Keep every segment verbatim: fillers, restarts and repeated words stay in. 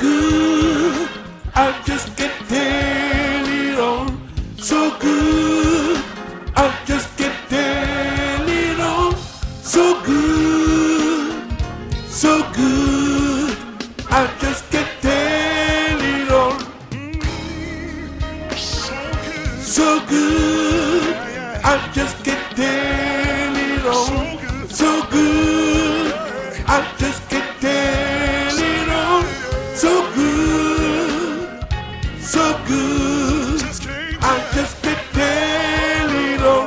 good, I just get daily on. So good, I just get daily on. So good, so good, I just get daily on. So good, I just get daily on. So good, I just get daily on. So good, so good, I just get daily on.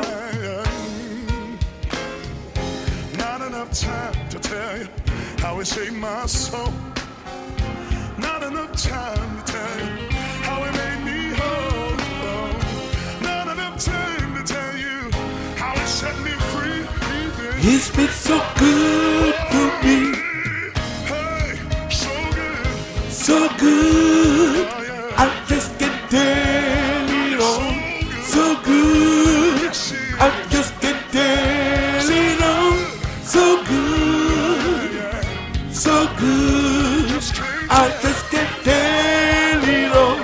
Not enough time to tell you how it saved my soul. Not enough time to tell you how it made me whole. Not enough time to tell you how it set me free. He's been so good to me. Hey, so good. So good, I just get daily on. So good, I just get daily on. So good, so good, I just get daily on.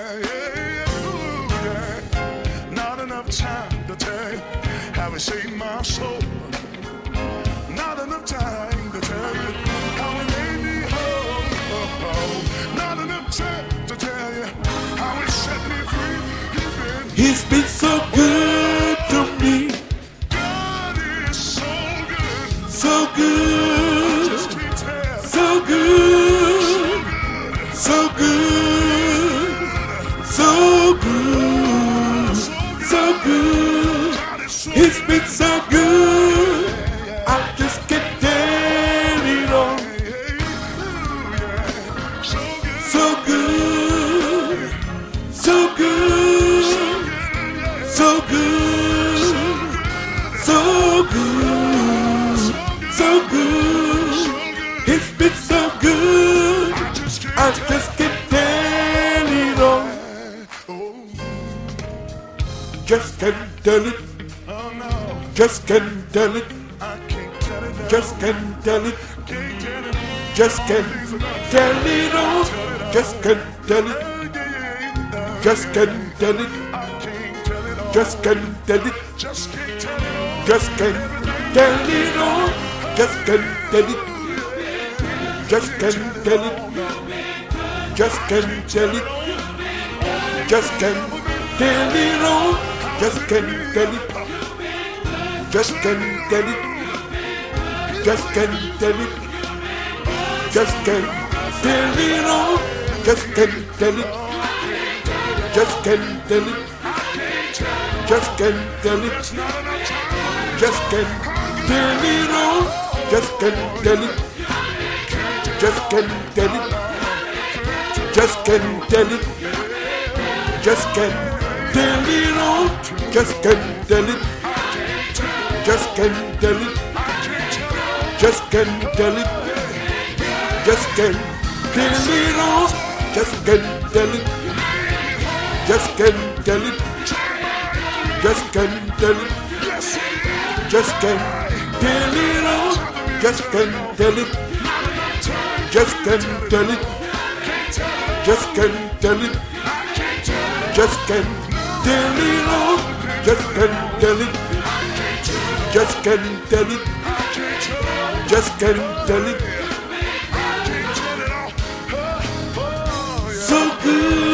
Not enough time to tell you how it saved my soul. Not enough time to tell you how it made me whole. Not enough time to tell you how it set me free. He's been so good to me. God is so good. So good, Just can't tell. so good, so good, so good, so good. God is so He's been so good. I just get daily on. So good, so good, so good, so good, so good. It's been so good. I just get daily on. Just can't tell it. Oh no, Just can't tell it. I can't tell it. Just can't tell it. Can't tell it. Just can't tell it all. Just can't tell it. Just can't tell it. I can't tell it all. Just can't tell it. Just can't tell it all. Just can't tell it all. Just can't tell it. Just can't tell it. Just can't tell it. Just can't tell it all. Just can't tell it. Just can't tell it. Just can't tell it. Just can't tell it all. Just can't tell it. Just can't tell it. Just can't tell it. Just can't tell it all. Just can't tell it. Just can't tell it. Just can't tell it. Just can't tell it all. Just can't tell it. Just can't tell it. Just can't tell it. Just can't tell it all. Just can't tell it. Just can't tell it. Just can't tell it. Just can't tell it all. Just can't tell it. Just can't tell it. Just can't tell it. Just can't tell it all. Just can't tell it. Just can't tell it. Just can't tell it. So good.